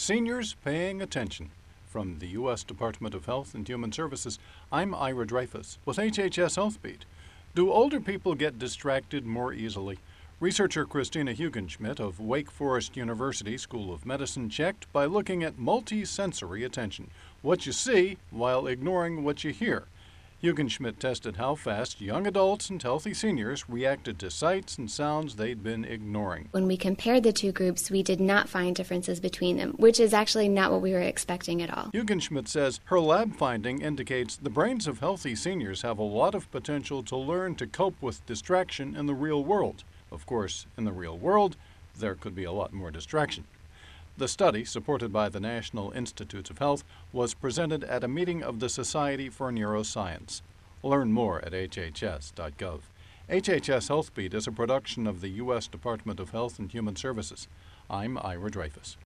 Seniors Paying Attention. From the U.S. Department of Health and Human Services, I'm Ira Dreyfus with HHS HealthBeat. Do older people get distracted more easily? Researcher Christina Hugenschmidt of Wake Forest University School of Medicine checked by looking at multi-sensory attention, what you see while ignoring what you hear. Hugenschmidt tested how fast young adults and healthy seniors reacted to sights and sounds they'd been ignoring. When we compared the two groups, we did not find differences between them, which is actually not what we were expecting at all. Hugenschmidt says her lab finding indicates the brains of healthy seniors have a lot of potential to learn to cope with distraction in the real world. Of course, in the real world, there could be a lot more distraction. The study, supported by the National Institutes of Health, was presented at a meeting of the Society for Neuroscience. Learn more at hhs.gov. HHS HealthBeat is a production of the U.S. Department of Health and Human Services. I'm Ira Dreyfus.